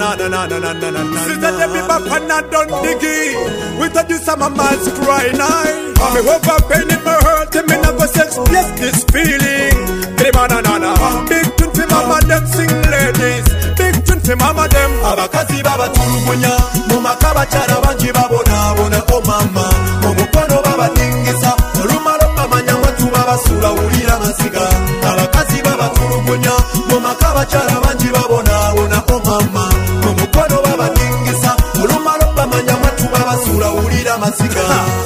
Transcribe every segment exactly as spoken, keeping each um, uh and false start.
na na na na na na na. Sister them be back and I don't diggy. We thought you some of my cry night. Me hope I pain in my heart. Me never express this feeling. Na na na na. Big tune for mama them sing ladies. Big tune for mama them. Abakazi baba tulugunya. Muma kaba chara banji babona bona oh mama. Mumukono baba tingisa. Olumalo pamanya watu baba sura ulira masiga. Abakazi baba tulugunya. Muma kaba chara banji babona bona oh mama. Mumukono baba tingisa. Olumalo pamanya watu baba sura ulira masiga.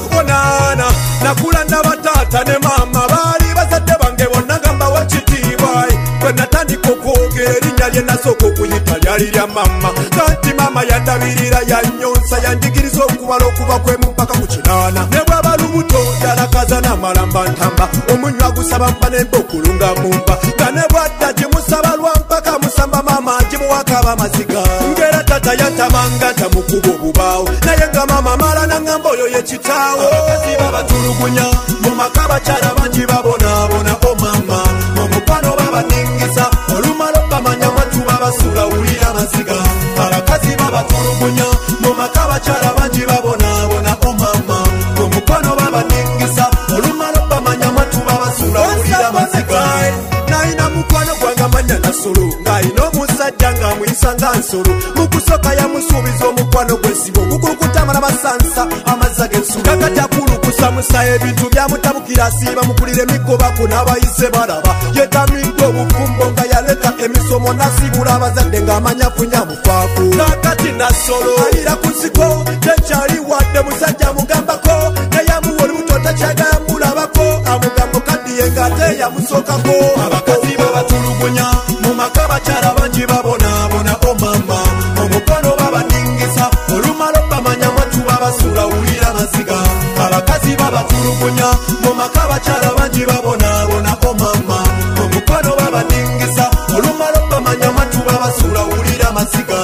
Onana nakula ndabatata ne mama bali bazadde bange bonna gamba wachitibwa. Natandika okwogera erinnya lye nasooka okuyita lyali lya mama. Kanti mama yandabirira yanyonsa yanjigiriza okubala okuva kwemu mpaka ku kinaana. Ne bwaba lubuto yalakaza n'amalamba ntamba. Omunywa gusaba mpa nemba okulunga mumba. Nga ne bwadda gimusaba lwa mpaka musamba mama gimuwakaba amaziga. Ngera tata yatamanga tamukuba obubaawo. Naye nga mama mala naŋŋamba oyo ye kitaawo. Abakazi babatulugunya mu maka bakyala bangi babonaabona o mama. Mu mukwano babatingisa olumalo bamanya watu babasula ulira masiga. Abakazi babatulugunya mu maka bakyala bangi babonaabona o mama. Mu mukwano babatingisa olumalo bamanya watu babasula ulira masiga. Naina mukwano gwanga manya nasolo ng'alina omusajja ng'amuyisa nga nsolo. Mukusoka yamusuubiza omukwano gw'essibo gukulukutamala masansa amazza g'ensulo. Kakati akulukusa musa ebintu byamutabukira asiiba mukulira emigobaku n'abayise balaba. Yetamidde obufumbo nga yaleka emisomo nasibula abazadde ng'amanya funya mufaafu. Kakati nasolo alira ku nsiko tekyali wadde musajja amugambako. Naye amuwa olubuto takyagala mulabako. Amugambo kaddiye ng'ate yamusookako. Abakazi babatulugunya mu maka bakyala bangi babonaabona o mama. Omukono babatingisa olumalo bamanya watu babasula ulira masiga. Abakazi babatulugunya mu maka bakyala bangi babonaabona o mama. Omukono babatingisa olumalo bamanya watu babasula ulira masiga.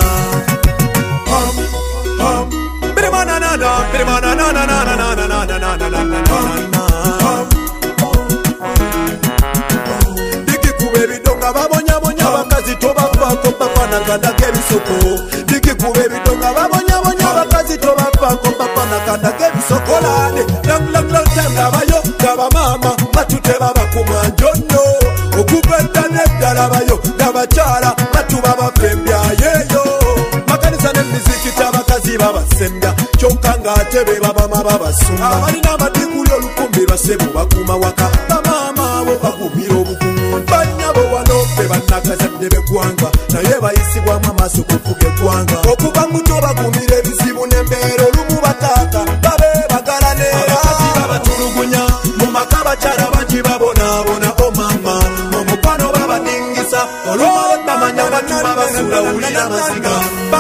Nakanda kebisoko diki kube bitonga babonya bonya bakazi to bapako papa nakanda kebisoko lane lang lang lang tanga bayo kaba mama batute baba kumanjono okubeta nedala bayo dabachara batuba bapembya yeyo makanisa ne muziki tabakazi baba sembya chokanga tebe baba mababa sumba abali na madikuli olukumbi basebu bakuma waka mama bo bakubira obukungu banyabo wanope banakazadde begwanga naye bayisibwa amaso kufuga eggwanga. Okuva muto bagumira ebizibu n'embeera olumu bataata babe bagalane. Abakazi babatulugunya mu maka bakyala bangi babonaabona o mama. Mu mukwano babatingisa olumalo bamanya watu babasula ulira masiga.